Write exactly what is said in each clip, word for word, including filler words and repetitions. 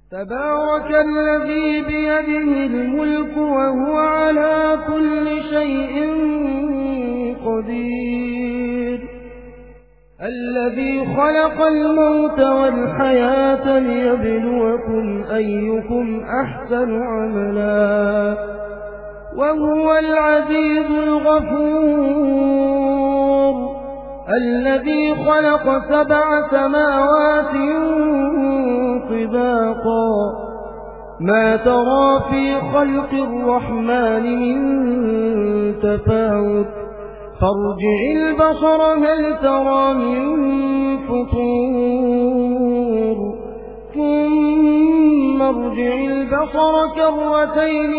تبارك الذي بيده الملك وهو على كل شيء قدير الذي خلق الموت والحياة ليبلوكم أيكم أحسن عملا وهو العزيز الغفور الذي خلق سبع سماوات طباقا ما ترى في خلق الرحمن من تفاوت فارجع البصر هل ترى من فطور ثم ارجع البصر كرتين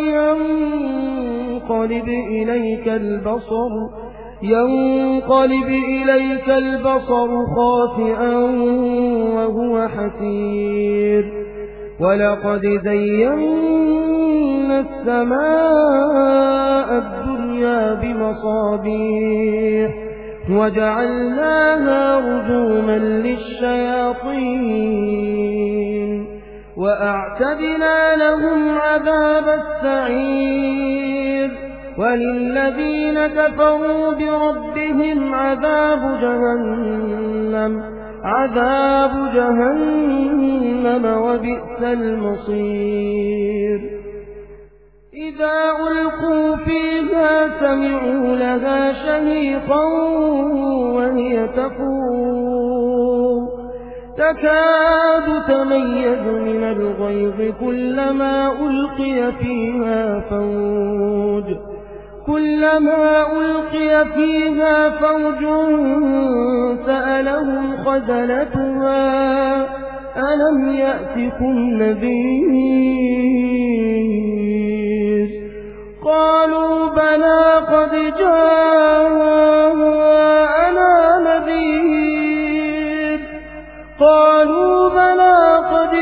ينقلب إليك البصر ينقلب إليك البصر خاسئا وهو حسير ولقد زينا السماء الدنيا بمصابيح وجعلناها رجوما للشياطين وأعتدنا لهم عذاب السعير وللذين كفروا بربهم عذاب جهنم عذاب جهنم وبئس المصير إذا ألقوا فيها سمعوا لها شهيقا وهي تفور تكاد تميز من الغيظ كلما ألقي فيها فوج كلما ألقي فيها فوج سألهم خزنتها ألم يأتكم نذير قالوا بلى قد جاءنا نذير قالوا بلى قد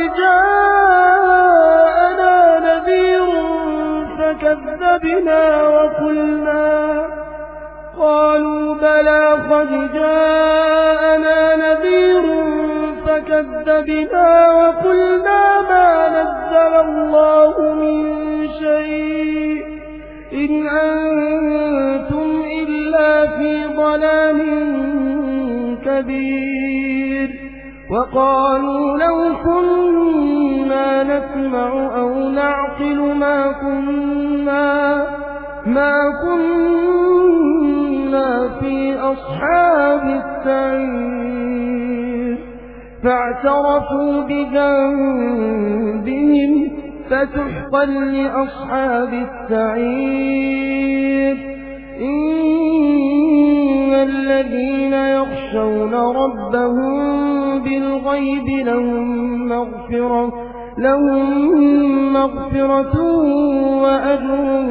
جاءنا نذير فكذبنا وقلنا قالوا بلى قد جاءنا نذير فكذبنا وقلنا ما نزل الله من شيء إن أنتم إلا في ضلال كبير وقالوا لو كنا نسمع أو نعقل ما كنا ما كنا في أصحاب السعير فاعترفوا بذنبهم فسحقا لأصحاب السعير إن الذين يخشون ربهم بالغيب لهم مغفرة لهم مغفرة وأجر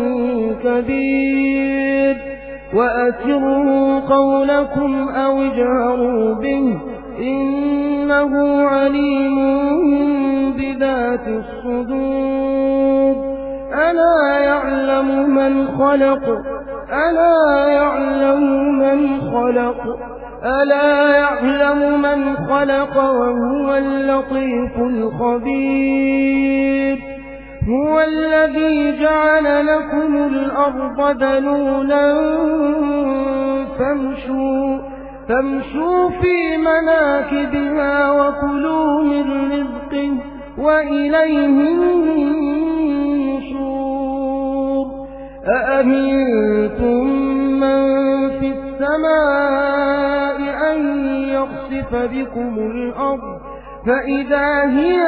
كبير وأسروا قولكم أو اجهروا به إنه عليم بذات الصدور ألا يعلم من خلق ألا يعلم من خلق ألا يعلم من خلق وهو اللطيف الخبير هو الذي جعل لكم الأرض ذلولا فامشوا فامشوا في مناكبها وكلوا من رزقه وإليه النشور أأمنتم من في السماء أن يخسف بكم الأرض فإذا هي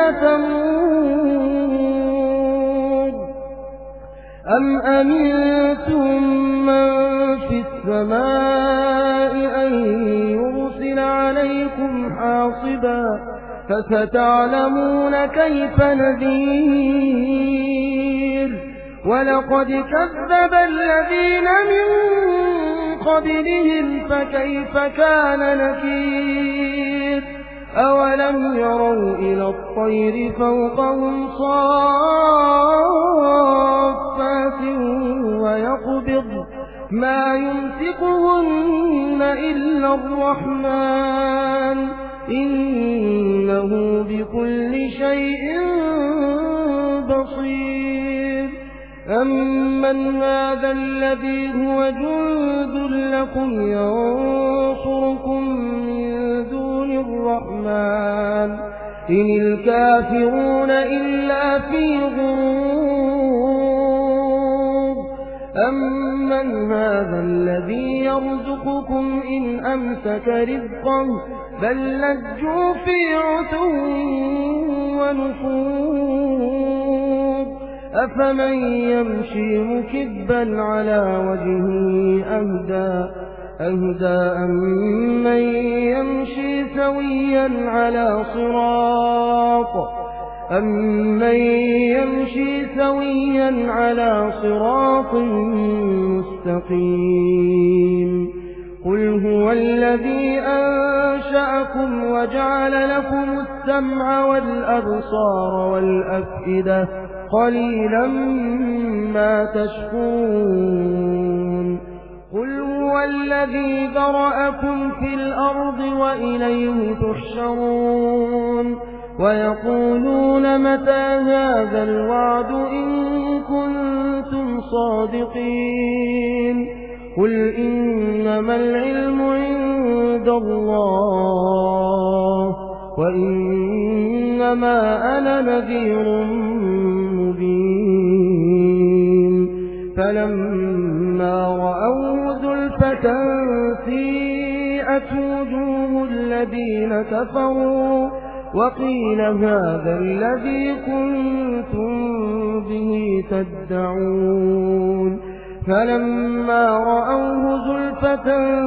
تمور أم أمنتم من في السماء أن يرسل عليكم حاصبا فستعلمون كيف نذير ولقد كذب الذين من قبلهم فكيف كان نكير أولم يروا إلى الطير فوقهم صافات ويقبض ما يمسكهن إلا الرحمن إنه بكل شيء أَمَّنْ هَذَا الَّذِي هُوَ جُندٌ لَّكُمْ يَنصُرُكُم مِّن دُونِ الرَّحْمَٰنِ إِنِ الْكَافِرُونَ إِلَّا فِي غُرُورٍ أَمَّنْ هَذَا الَّذِي يَرْزُقُكُمْ إِنْ أَمْسَكَ رِزْقَهُ بَل لَّجُّوا فِي عُتُوٍّ وَنُفُورٍ أَفَمَن يَمْشِي مُكِبًّا عَلَىٰ وَجْهِهِ أَهْدَىٰ أَهْدَىٰ أَمَّن يَمْشِي سَوِيًّا عَلَىٰ صِرَاطٍ أَمَّن يَمْشِي سَوِيًّا عَلَىٰ صِرَاطٍ مُّسْتَقِيمٍ قُلْ هُوَ الَّذِي أَنشَأَكُمْ وَجَعَلَ لَكُمُ السَّمْعَ وَالْأَبْصَارَ وَالْأَفْئِدَةَ قَلِيلًا مَّا تَشْكُرُونَ قُلْ هُوَ الَّذِي ذَرَأَكُمْ فِي الْأَرْضِ وَإِلَيْهِ تُحْشَرُونَ وَيَقُولُونَ مَتَىٰ هَٰذَا الْوَعْدُ إِن كُنتُمْ صَادِقِينَ قُلْ إِنَّمَا الْعِلْمُ عِندَ اللَّهِ وَإِنَّمَا أَنَا نَذِيرٌ مُّبِينٌ فَلَمَّا رَأَوْهُ زُلْفَةً سِيئَتْ وُجُوهُ الَّذِينَ كَفَرُوا وَقِيلَ هَٰذَا الَّذِي كُنتُم بِهِ تَدَّعُونَ فَلَمَّا رَأَوْهُ زُلْفَةً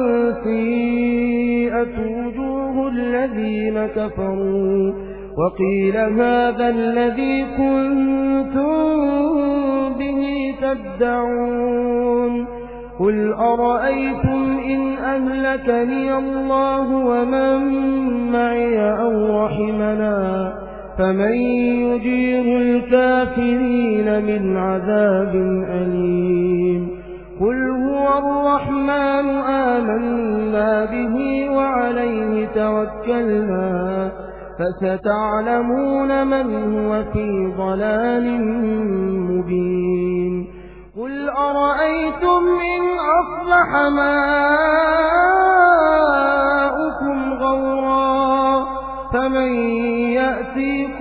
سِيئَتْ وُجُوهُ الَّذِينَ كَفَرُوا وَقِيلَ هَٰذَا الَّذِي كُنتُم بِهِ تَدَّعُونَ قُلْ أَرَأَيْتُمْ إِنْ أَهْلَكَنِيَ اللَّهُ وَمَن مَّعِيَ أَوْ رَحِمَنَا فَمَن يُجِيرُ الْكَافِرِينَ مِنْ عَذَابٍ أَلِيمٍ قُلْ هُوَ الرَّحْمَٰنُ آمَنَّا بِهِ وَعَلَيْهِ تَوَكَّلْنَا فَسَتَعْلَمُونَ مَنْ هُوَ فِي ضَلَالٍ مُّبِينٍ قُلْ أَرَأَيْتُمْ إِنْ أَصْبَحَ مَاؤُكُمْ غَوْرًا فَمَن يَأْتِيكُم